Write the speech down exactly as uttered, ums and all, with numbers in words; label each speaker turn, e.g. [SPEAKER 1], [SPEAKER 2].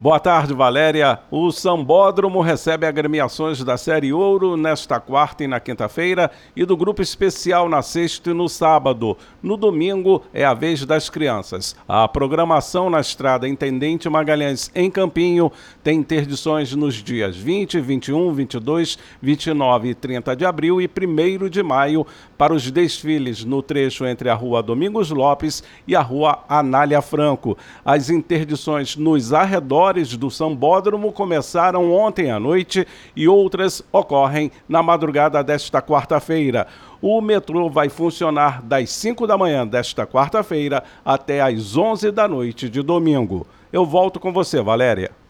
[SPEAKER 1] Boa tarde, Valéria. O Sambódromo recebe agremiações da Série Ouro nesta quarta e na quinta-feira e do Grupo Especial na sexta e no sábado. No domingo é a vez das crianças. A programação na Estrada Intendente Magalhães, em Campinho, tem interdições nos dias vinte, vinte e um, vinte e dois, vinte e nove e trinta de abril e primeiro de maio para os desfiles no trecho entre a Rua Domingos Lopes e a Rua Anália Franco. As interdições nos arredores do Sambódromo começaram ontem à noite e outras ocorrem na madrugada desta quarta-feira. O metrô vai funcionar das cinco da manhã desta quarta-feira até às onze da noite de domingo. Eu volto com você, Valéria.